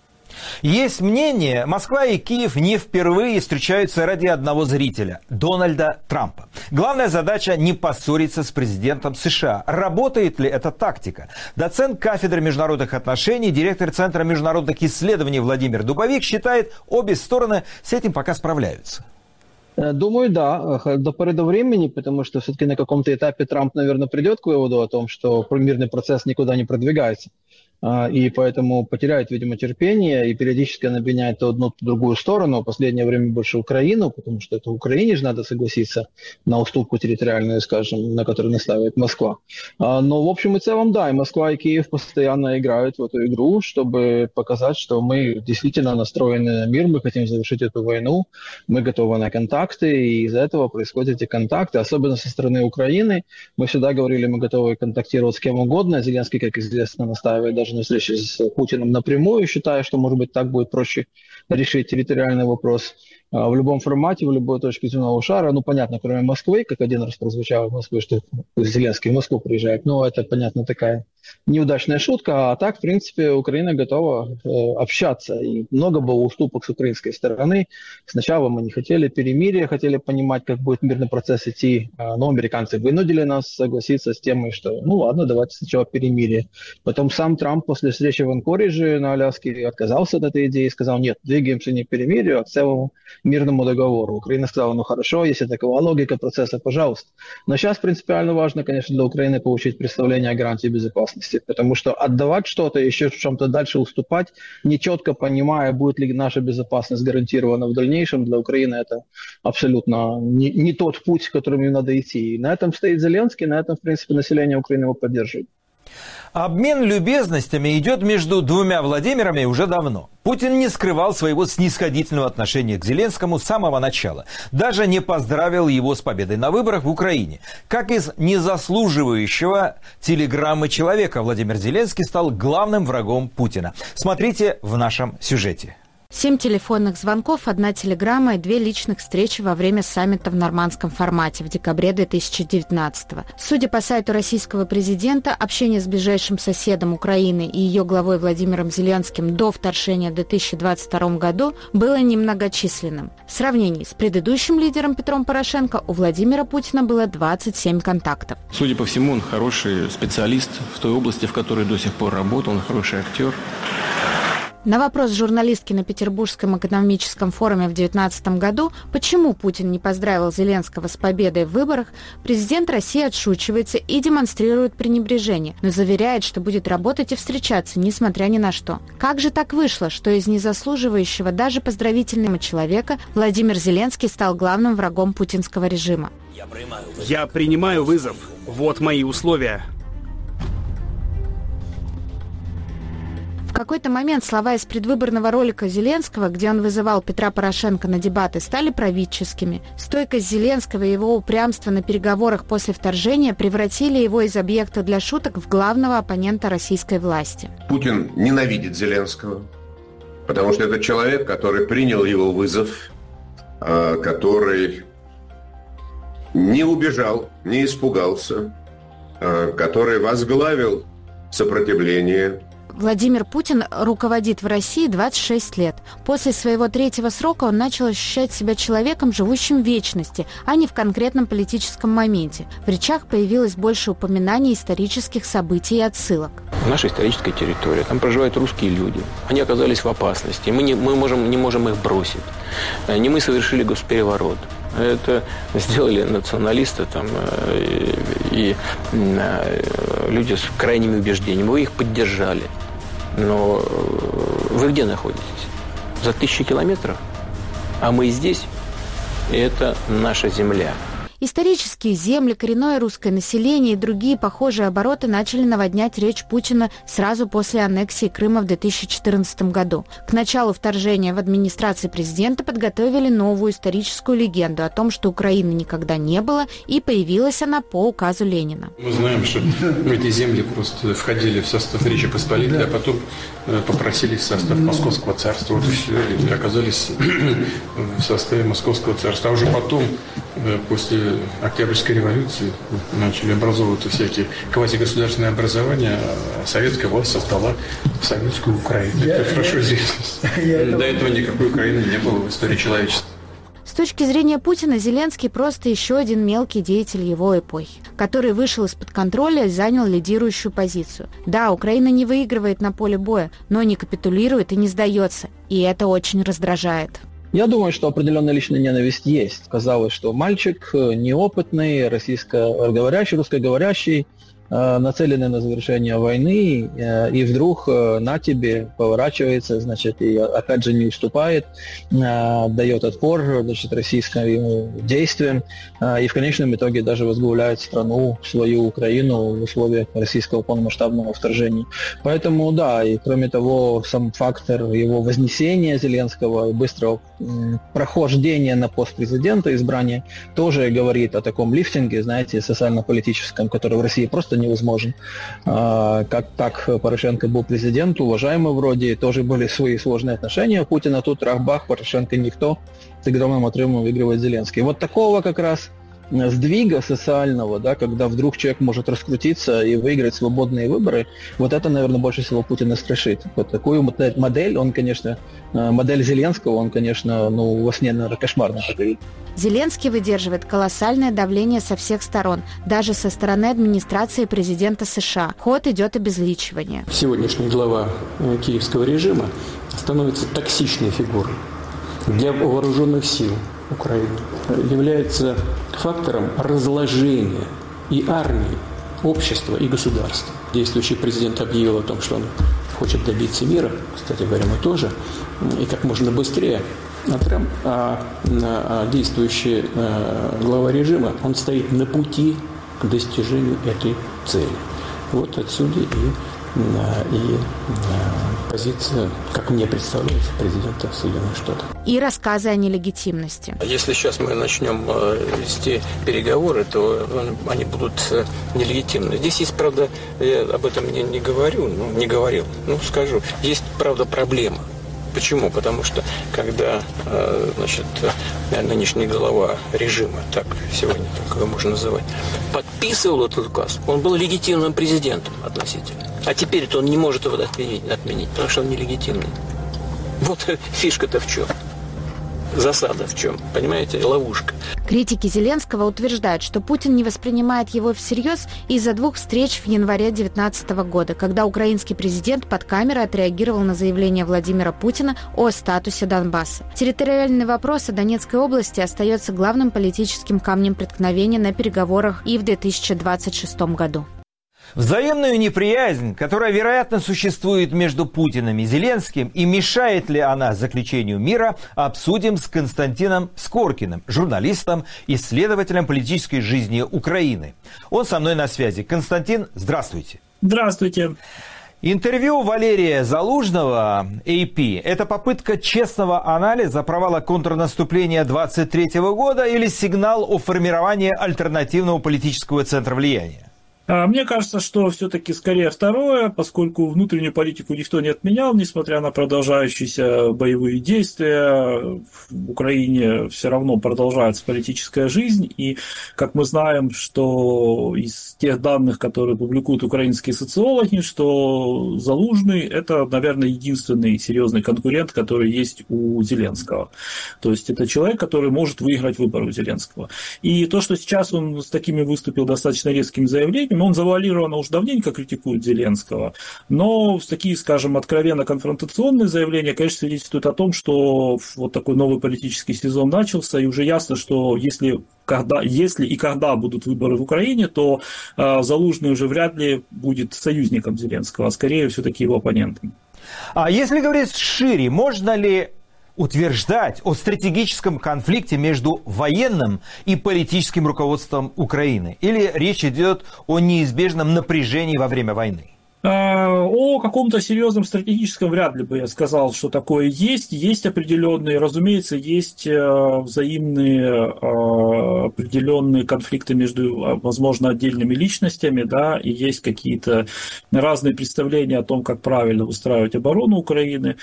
Есть мнение, Москва и Киев не впервые встречаются ради одного зрителя – Дональда Трампа. Главная задача – не поссориться с президентом США. Работает ли эта тактика? Доцент кафедры международных отношений, директор Центра международных исследований Владимир Дубовик считает, обе стороны с этим пока справляются. Думаю, да, до поры до времени, потому что все-таки на каком-то этапе Трамп, наверное, придет к выводу о том, что мирный процесс никуда не продвигается. и поэтому потеряет, видимо, терпение, и периодически она обвиняет то одну, то другую сторону, в последнее время больше Украину, потому что это Украине же надо согласиться на уступку территориальную, скажем, на которую настаивает Москва. Но в общем и целом, да, и Москва, и Киев постоянно играют в эту игру, чтобы показать, что мы действительно настроены на мир, мы хотим завершить эту войну, мы готовы на контакты, и из-за этого происходят эти контакты, особенно со стороны Украины. Мы всегда говорили, мы готовы контактировать с кем угодно. Зеленский, как известно, настаивает даже на встрече с Путиным напрямую, считая, что, может быть, так будет проще решить территориальный вопрос в любом формате, в любой точке земного шара. Ну, понятно, кроме Москвы, как один раз прозвучало в Москве, что Зеленский в Москву приезжает. Но это, понятно, такая неудачная шутка. А так, в принципе, Украина готова общаться. И много было уступок с украинской стороны. Сначала мы не хотели перемирия, хотели понимать, как будет мирный процесс идти. Но американцы вынудили нас согласиться с тем, что, ну ладно, давайте сначала перемирие. Потом сам Трамп после встречи в Анкоридже на Аляске отказался от этой идеи и сказал, нет, двигаемся не к перемирию, а к целому мирному договору. Украина сказала, ну хорошо, если такова логика процесса, пожалуйста. Но сейчас принципиально важно, конечно, для Украины получить представление о гарантии безопасности, потому что отдавать что-то, еще в чем-то дальше уступать, не четко понимая, будет ли наша безопасность гарантирована в дальнейшем, для Украины это абсолютно не тот путь, которым им надо идти. И на этом стоит Зеленский, на этом, в принципе, население Украины его поддерживает. Обмен любезностями идет между двумя Владимирами уже давно. Путин не скрывал своего снисходительного отношения к Зеленскому с самого начала. Даже не поздравил его с победой на выборах в Украине. Как из незаслуживающего телеграммы человека Владимир Зеленский стал главным врагом Путина. Смотрите в нашем сюжете. 7 телефонных звонков, 1 телеграмма и 2 личных встречи во время саммита в нормандском формате в декабре 2019-го. Судя по сайту российского президента, общение с ближайшим соседом Украины и ее главой Владимиром Зеленским до вторжения в 2022 году было немногочисленным. В сравнении с предыдущим лидером Петром Порошенко у Владимира Путина было 27 контактов. Судя по всему, он хороший специалист в той области, в которой до сих пор работал, он хороший актер. На вопрос журналистки на Петербургском экономическом форуме в 2019 году, почему Путин не поздравил Зеленского с победой в выборах, президент России отшучивается и демонстрирует пренебрежение, но заверяет, что будет работать и встречаться, несмотря ни на что. Как же так вышло, что из незаслуживающего даже поздравительного человека Владимир Зеленский стал главным врагом путинского режима? Я принимаю вызов. Вот мои условия. В какой-то момент слова из предвыборного ролика Зеленского, где он вызывал Петра Порошенко на дебаты, стали правительскими. Стойкость Зеленского и его упрямство на переговорах после вторжения превратили его из объекта для шуток в главного оппонента российской власти. Путин ненавидит Зеленского, потому что это человек, который принял его вызов, который не убежал, не испугался, который возглавил сопротивление. Владимир Путин руководит в России 26 лет. После своего 3-го срока он начал ощущать себя человеком, живущим в вечности, а не в конкретном политическом моменте. В речах появилось больше упоминаний исторических событий и отсылок. Наша историческая территория, там проживают русские люди. Они оказались в опасности, мы не можем их бросить. Не мы совершили госпереворот. Это сделали националисты там, и люди с крайними убеждениями. Вы их поддержали. Но вы где находитесь? За 1000 километров? А мы здесь, и это наша земля. Исторические земли, коренное русское население и другие похожие обороты начали наводнять речь Путина сразу после аннексии Крыма в 2014 году. К началу вторжения в администрации президента подготовили новую историческую легенду о том, что Украины никогда не было, и появилась она по указу Ленина. Мы знаем, что эти земли просто входили в состав Речи Посполитой, а потом попросились в состав Московского царства. Вот и все, и оказались в составе Московского царства. А уже потом, после Октябрьской революции, начали образовываться всякие квазигосударственные образования, а советская власть создала советскую Украину. Это хорошо известно. До этого никакой Украины не было в истории человечества. С точки зрения Путина, Зеленский просто еще один мелкий деятель его эпохи, который вышел из-под контроля и занял лидирующую позицию. Да, Украина не выигрывает на поле боя, но не капитулирует и не сдается, и это очень раздражает. Я думаю, что определенная личная ненависть есть. Казалось, что мальчик неопытный, русскоговорящий, нацелены на завершение войны, и вдруг на тебе поворачивается, значит, и опять же не уступает, дает отпор, значит, российским действиям, и в конечном итоге даже возглавляет страну, свою Украину в условиях российского полномасштабного вторжения. Поэтому, да, и кроме того, сам фактор его вознесения Зеленского и быстрого прохождения на пост президента, избрания, тоже говорит о таком лифтинге, знаете, социально-политическом, который в России просто невозможен. Как так Порошенко был президент, уважаемый вроде, тоже были свои сложные отношения у Путина, тут трах-бах, Порошенко никто, с огромным отрывом выигрывает Зеленский. Вот такого как раз сдвига социального, да, когда вдруг человек может раскрутиться и выиграть свободные выборы, вот это, наверное, больше всего Путина страшит. Вот такую модель, он, конечно, модель Зеленского, он, конечно, во сне, наверное, кошмарно такой. Зеленский выдерживает колоссальное давление со всех сторон, даже со стороны администрации президента США. Ход идет обезличивание. Сегодняшний глава киевского режима становится токсичной фигурой для вооруженных сил Украины, является фактором разложения и армии, общества и государства. Действующий президент объявил о том, что он хочет добиться мира, кстати говоря, мы тоже, и как можно быстрее. А действующий глава режима, он стоит на пути к достижению этой цели. Вот отсюда и позиция, как мне представляется, президента Соединенных Штатов. И рассказы о нелегитимности. Если сейчас мы начнем вести переговоры, то они будут нелегитимны. Здесь есть, правда, я об этом не говорю, не говорил, скажу, есть, правда, проблема. Почему? Потому что когда, нынешний глава режима, так сегодня так его можно называть, подписывал этот указ, он был легитимным президентом относительно. А теперь-то он не может его отменить, потому что он нелегитимный. Вот фишка-то в чем? Засада в чем? Понимаете? Ловушка. Критики Зеленского утверждают, что Путин не воспринимает его всерьез из-за 2 встреч в январе 2019 года, когда украинский президент под камерой отреагировал на заявление Владимира Путина о статусе Донбасса. Территориальный вопрос о Донецкой области остается главным политическим камнем преткновения на переговорах и в 2026 году. Взаимную неприязнь, которая, вероятно, существует между Путиным и Зеленским, и мешает ли она заключению мира, обсудим с Константином Скоркиным, журналистом, исследователем политической жизни Украины. Он со мной на связи. Константин, здравствуйте. Здравствуйте. Интервью Валерия Залужного AP – это попытка честного анализа провала контрнаступления 23 года или сигнал о формировании альтернативного политического центра влияния? Мне кажется, что все-таки скорее второе, поскольку внутреннюю политику никто не отменял, несмотря на продолжающиеся боевые действия, в Украине все равно продолжается политическая жизнь, и, как мы знаем, что из тех данных, которые публикуют украинские социологи, что Залужный – это, наверное, единственный серьезный конкурент, который есть у Зеленского. То есть это человек, который может выиграть выборы у Зеленского. И то, что сейчас он с такими выступил достаточно резкими заявлениями, он завуалированно уже давненько критикует Зеленского, но такие, скажем, откровенно конфронтационные заявления, конечно, свидетельствуют о том, что вот такой новый политический сезон начался, и уже ясно, что если и когда будут выборы в Украине, то Залужный уже вряд ли будет союзником Зеленского, а скорее все-таки его оппонентом. А если говорить шире, можно ли утверждать о стратегическом конфликте между военным и политическим руководством Украины? Или речь идет о неизбежном напряжении во время войны? О каком-то серьезном стратегическом вряд ли бы я сказал, что такое есть. Есть определенные, разумеется, есть взаимные определенные конфликты между, возможно, отдельными личностями, да, и есть какие-то разные представления о том, как правильно выстраивать оборону Украины.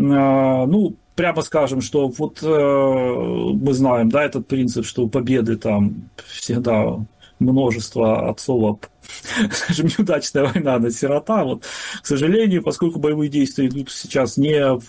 Прямо скажем, что вот мы знаем, да, этот принцип, что у победы там всегда множество отцов, скажем, неудачная война на сирота. Вот, к сожалению, поскольку боевые действия идут сейчас не в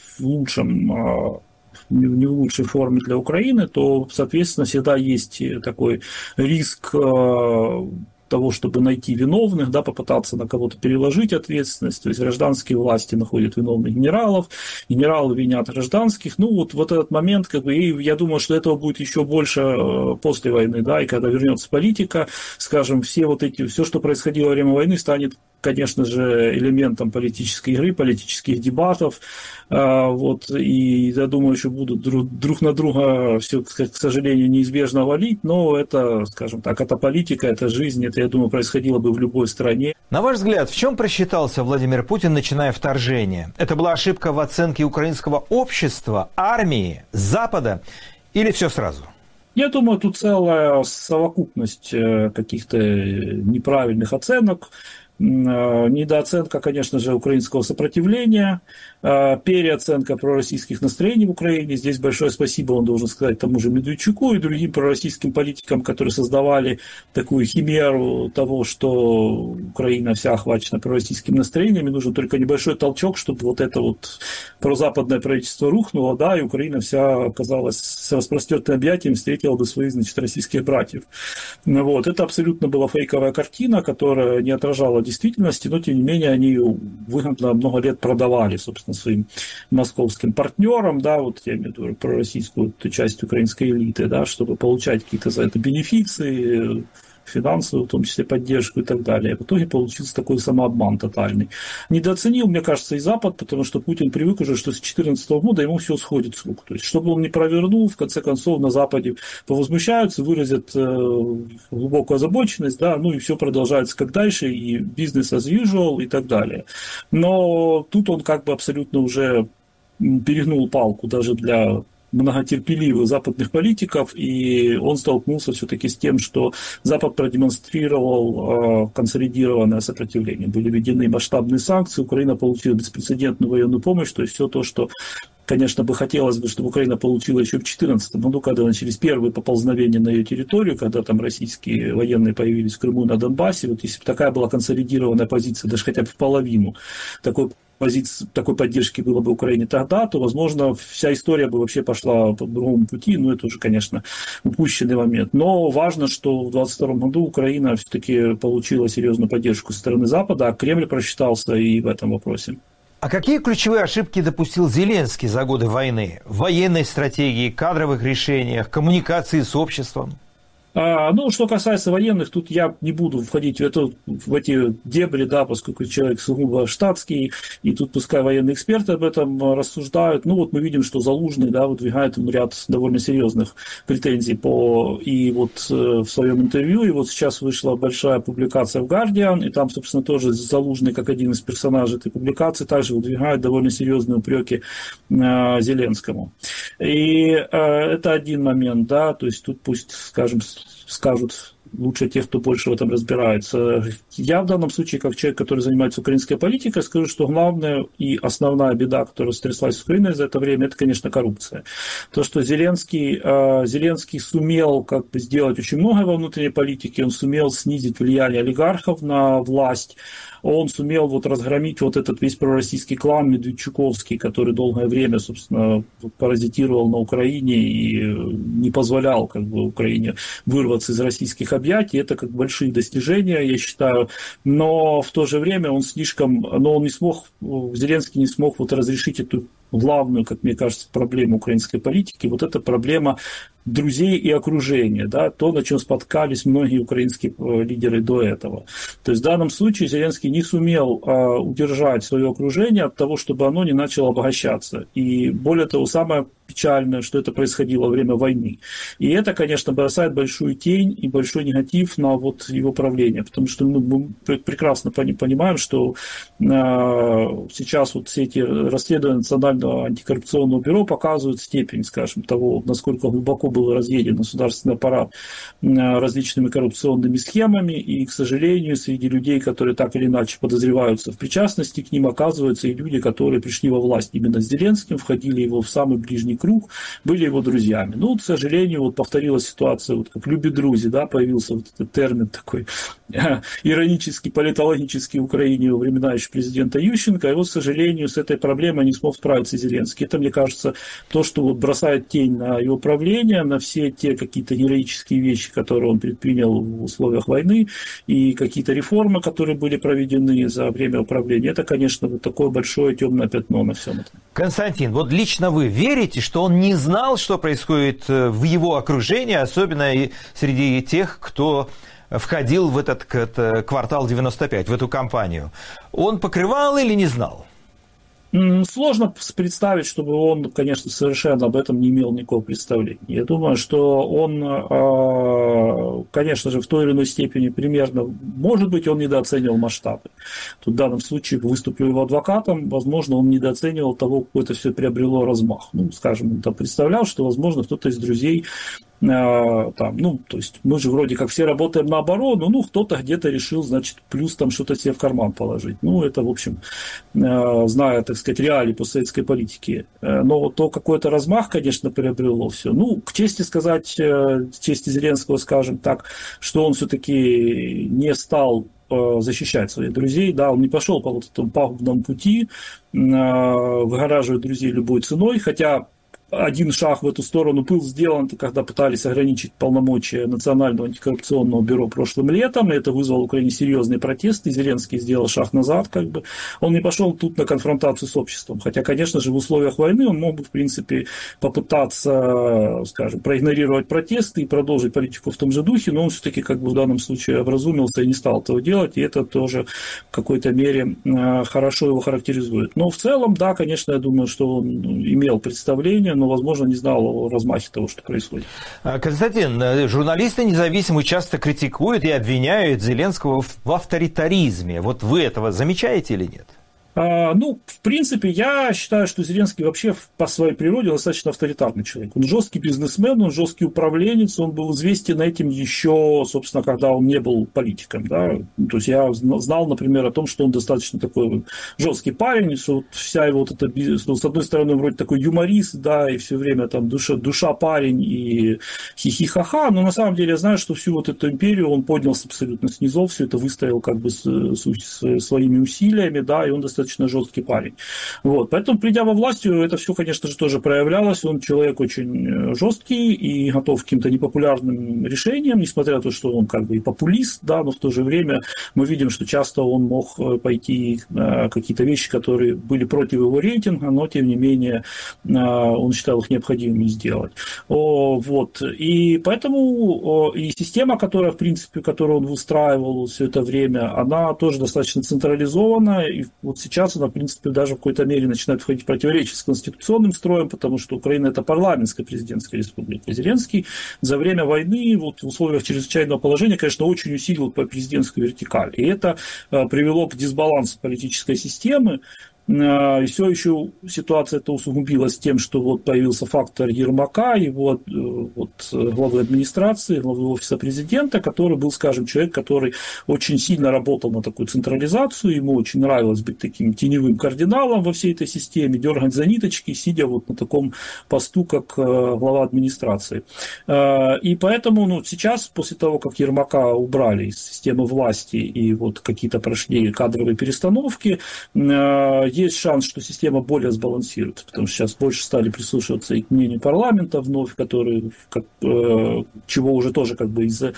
лучшей форме для Украины, то, соответственно, всегда есть такой риск того, чтобы найти виновных, да, попытаться на кого-то переложить ответственность. То есть гражданские власти находят виновных генералов, генералы винят гражданских. Ну, вот этот момент, как бы, и я думаю, что этого будет еще больше после войны, да, и когда вернется политика, скажем, все, что происходило во время войны, станет, конечно же, элементом политической игры, политических дебатов, вот, и я думаю, еще будут друг на друга все, к сожалению, неизбежно валить, но это, скажем так, это политика, это жизнь, это, я думаю, происходило бы в любой стране. На ваш взгляд, в чем просчитался Владимир Путин, начиная вторжение? Это была ошибка в оценке украинского общества, армии, Запада или все сразу? Я думаю, тут целая совокупность каких-то неправильных оценок. Недооценка, конечно же, украинского сопротивления, переоценка пророссийских настроений в Украине. Здесь большое спасибо, он должен сказать, тому же Медведчуку и другим пророссийским политикам, которые создавали такую химеру того, что Украина вся охвачена пророссийскими настроениями. Нужен только небольшой толчок, чтобы вот это вот прозападное правительство рухнуло, да, и Украина вся оказалась с распростертым объятием, встретила бы своих, значит, российских братьев. Вот. Это абсолютно была фейковая картина, которая не отражала действительности, но, тем не менее, они ее выгодно много лет продавали, собственно, своим московским партнерам, да, вот я имею в виду пророссийскую часть украинской элиты, да, чтобы получать какие-то за это бенефиции, финансовую, в том числе поддержку и так далее. В итоге получился такой самообман тотальный. Недооценил, мне кажется, и Запад, потому что Путин привык уже, что с 2014 года ему все сходит с рук. То есть, чтобы он не провернул, в конце концов, на Западе повозмущаются, выразят глубокую озабоченность, да, ну и все продолжается как дальше, и бизнес as usual и так далее. Но тут он как бы абсолютно уже перегнул палку даже для многотерпеливых западных политиков, и он столкнулся все-таки с тем, что Запад продемонстрировал консолидированное сопротивление. Были введены масштабные санкции, Украина получила беспрецедентную военную помощь, то есть все то, что, конечно, бы хотелось бы, чтобы Украина получила еще в 2014 году, когда начались первые поползновения на ее территорию, когда там российские военные появились в Крыму и на Донбассе. Вот если бы такая была консолидированная позиция, даже хотя бы в половину такой поддержки было бы Украине тогда, то, возможно, вся история бы вообще пошла по другому пути, но это уже, конечно, упущенный момент. Но важно, что в 2022 году Украина все-таки получила серьезную поддержку со стороны Запада, а Кремль просчитался и в этом вопросе. А какие ключевые ошибки допустил Зеленский за годы войны? В военной стратегии, кадровых решениях, коммуникации с обществом? Ну, что касается военных, тут я не буду входить в эти дебри, да, поскольку человек сугубо штатский, и тут пускай военные эксперты об этом рассуждают. Ну, вот мы видим, что Залужный, да, выдвигает ему ряд довольно серьезных претензий и вот в своем интервью, и вот сейчас вышла большая публикация в Guardian, и там, собственно, тоже Залужный, как один из персонажей этой публикации, также выдвигает довольно серьезные упреки Зеленскому. И это один момент, да, то есть тут пусть, скажут лучше тех, кто больше в этом разбирается. Я в данном случае, как человек, который занимается украинской политикой, скажу, что главная и основная беда, которая стряслась с Украиной за это время, это, конечно, коррупция. То, что Зеленский сумел как бы сделать очень многое во внутренней политике, он сумел снизить влияние олигархов на власть, он сумел вот разгромить вот этот весь пророссийский клан Медведчуковский, который долгое время, собственно, паразитировал на Украине и не позволял как бы Украине вырваться из российских объятий. Это как большие достижения, я считаю. Но в то же время Зеленский не смог вот разрешить эту главную, как мне кажется, проблему украинской политики. Вот эта проблема друзей и окружения, да, то, на чем споткались многие украинские лидеры до этого. То есть в данном случае Зеленский не сумел удержать свое окружение от того, чтобы оно не начало обогащаться. И более того, самое печальное, что это происходило во время войны. И это, конечно, бросает большую тень и большой негатив на вот его правление, потому что мы прекрасно понимаем, что сейчас вот все эти расследования Национального антикоррупционного бюро показывают степень, скажем, того, насколько глубоко был разъеден государственный аппарат различными коррупционными схемами, и, к сожалению, среди людей, которые так или иначе подозреваются в причастности к ним, оказываются и люди, которые пришли во власть именно с Зеленским, входили его в самый ближний круг, были его друзьями. Ну, к сожалению, вот повторилась ситуация, вот как «люби друзі», да, появился вот этот термин такой иронический, политологический в Украине во времена еще президента Ющенко, и вот, к сожалению, с этой проблемой не смог справиться добился Зеленский. Это, мне кажется, то, что вот бросает тень на его правление, на все те какие-то героические вещи, которые он предпринял в условиях войны, и какие-то реформы, которые были проведены за время управления. Это, конечно, вот такое большое темное пятно на всем этом. Константин, вот лично вы верите, что он не знал, что происходит в его окружении, особенно и среди тех, кто входил в этот квартал 95, в эту кампанию? Он покрывал или не знал? Сложно представить, чтобы он, конечно, совершенно об этом не имел никакого представления. Я думаю, что он, конечно же, в той или иной степени примерно, может быть, он недооценивал масштабы. Тут в данном случае, выступлю его адвокатом, возможно, он недооценивал того, какой это все приобрело размах. Ну, скажем, он там представлял, что, возможно, кто-то из друзей там, ну, то есть мы же вроде как все работаем на оборону, ну, кто-то где-то решил, значит, плюс там что-то себе в карман положить. Ну, это, в общем, зная, так сказать, реалии постсоветской политики. Но то какой-то размах, конечно, приобрело все. Ну, к чести сказать, к чести Зеленского, скажем так, что он все-таки не стал защищать своих друзей, да, он не пошел по вот этому пагубному пути, выгораживать друзей любой ценой, хотя один шаг в эту сторону был сделан, когда пытались ограничить полномочия Национального антикоррупционного бюро прошлым летом, и это вызвало в Украине серьезные протесты, Зеленский сделал шаг назад, как бы. Он не пошел тут на конфронтацию с обществом, хотя, конечно же, в условиях войны он мог бы, в принципе, попытаться, скажем, проигнорировать протесты и продолжить политику в том же духе, но он все-таки, как бы, в данном случае образумился и не стал этого делать, и это тоже в какой-то мере хорошо его характеризует. Но в целом, да, конечно, я думаю, что он имел представление, но, возможно, не знал о размахе того, что происходит. Константин, журналисты независимые часто критикуют и обвиняют Зеленского в авторитаризме. Вот вы этого замечаете или нет? Ну, в принципе, я считаю, что Зеленский вообще по своей природе достаточно авторитарный человек. Он жесткий бизнесмен, он жесткий управленец, он был известен этим еще, собственно, когда он не был политиком. Да? То есть я знал, например, о том, что он достаточно такой жесткий парень, что вот вся его вот эта, что, с одной стороны, вроде такой юморист, да, и все время там душа парень и хихи-ха-ха, но на самом деле я знаю, что всю вот эту империю он поднялся абсолютно с низов, все это выстроил как бы своими усилиями, да, и он достаточно жесткий парень. Вот. Поэтому, придя во власть, это все, конечно же, тоже проявлялось. Он человек очень жесткий и готов к каким-то непопулярным решениям, несмотря на то, что он как бы и популист, да, но в то же время мы видим, что часто он мог пойти на какие-то вещи, которые были против его рейтинга, но, тем не менее, он считал их необходимыми сделать. Вот. И поэтому и система, которая, в принципе, которую он выстраивал все это время, она тоже достаточно централизована, и вот сейчас она, в принципе, даже в какой-то мере начинает входить в противоречие с конституционным строем, потому что Украина – это парламентская президентская республика. Зеленский за время войны, вот в условиях чрезвычайного положения, конечно, очень усилил президентскую вертикаль. И это привело к дисбалансу политической системы. И все еще ситуация это усугубилась тем, что вот появился фактор Ермака, его вот, главы администрации, главы офиса президента, который был, скажем, человек, который очень сильно работал на такую централизацию, ему очень нравилось быть таким теневым кардиналом во всей этой системе, дергать за ниточки, сидя вот на таком посту, как глава администрации. И поэтому, ну, сейчас, после того, как Ермака убрали из системы власти и вот какие-то прошли кадровые перестановки, есть шанс, что система более сбалансируется, потому что сейчас больше стали прислушиваться и к мнению парламента вновь, который, чего уже тоже как бы из-за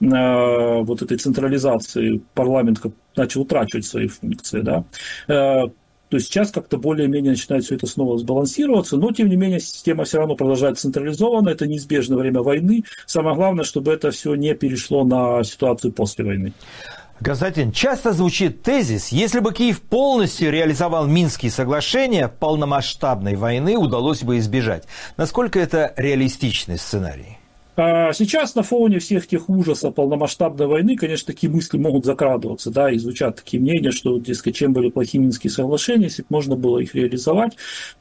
вот этой централизации парламент начал утрачивать свои функции, да. То есть сейчас как-то более-менее начинает все это снова сбалансироваться, но, тем не менее, система все равно продолжает централизованно, это неизбежно время войны. Самое главное, чтобы это все не перешло на ситуацию после войны. Константин, часто звучит тезис, если бы Киев полностью реализовал Минские соглашения, полномасштабной войны удалось бы избежать. Насколько это реалистичный сценарий? Сейчас на фоне всех тех ужасов полномасштабной войны, конечно, такие мысли могут закрадываться, да, и звучат такие мнения, что, дескать, чем были плохие Минские соглашения, если бы можно было их реализовать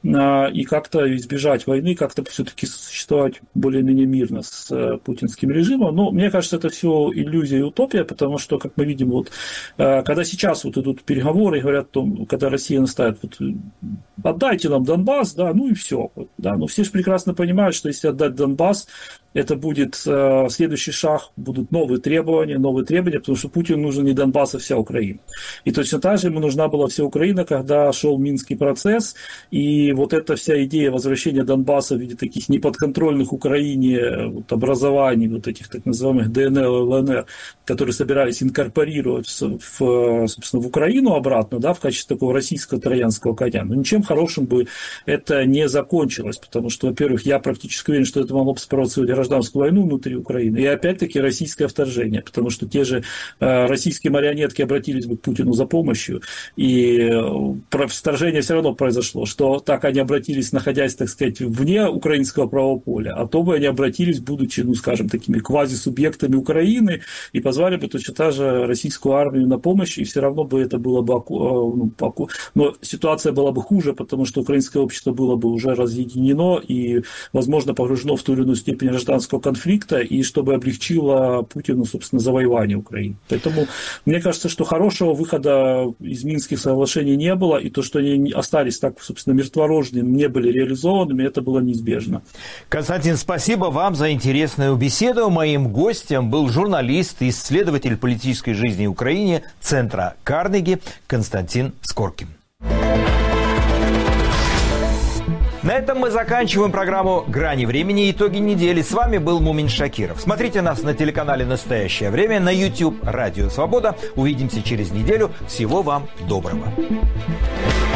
и как-то избежать войны, как-то все-таки существовать более-менее мирно с путинским режимом. Но мне кажется, это все иллюзия и утопия, потому что, как мы видим, вот, когда сейчас вот идут переговоры и говорят о том, когда Россия настаивает, вот, отдайте нам Донбасс, да, ну и все. Да, но все же прекрасно понимают, что если отдать Донбасс, это будет следующий шаг, будут новые требования, потому что Путину нужен не Донбасс, а вся Украина. И точно так же ему нужна была вся Украина, когда шел Минский процесс, и вот эта вся идея возвращения Донбасса в виде таких неподконтрольных Украине вот, образований, вот этих так называемых ДНР, ЛНР, которые собирались инкорпорировать собственно, в Украину обратно, да, в качестве такого российского троянского коня. Но ничем хорошим бы это не закончилось, потому что, во-первых, я практически уверен, что это могло бы спровоцировать гражданскую войну внутри Украины, и опять-таки российское вторжение, потому что те же российские марионетки обратились бы к Путину за помощью, и вторжение все равно произошло, что так они обратились, находясь, так сказать, вне украинского правового поля, а то бы они обратились, будучи, ну, скажем, такими квазисубъектами Украины, и позвали бы точно так же российскую армию на помощь, и все равно бы это было бы, но ситуация была бы хуже, потому что украинское общество было бы уже разъединено и, возможно, погружено в ту или иную степень гражданского конфликта, и чтобы облегчило Путину, собственно, завоевание Украины. Поэтому мне кажется, что хорошего выхода из Минских соглашений не было, и то, что они остались так, собственно, мертворожденными, не были реализованными, это было неизбежно. Константин, спасибо вам за интересную беседу. Моим гостем был журналист и исследователь политической жизни Украины Центра Карнеги Константин Скоркин. На этом мы заканчиваем программу «Грани времени. Итоги недели». С вами был Мумин Шакиров. Смотрите нас на телеканале «Настоящее время», на YouTube «Радио Свобода». Увидимся через неделю. Всего вам доброго.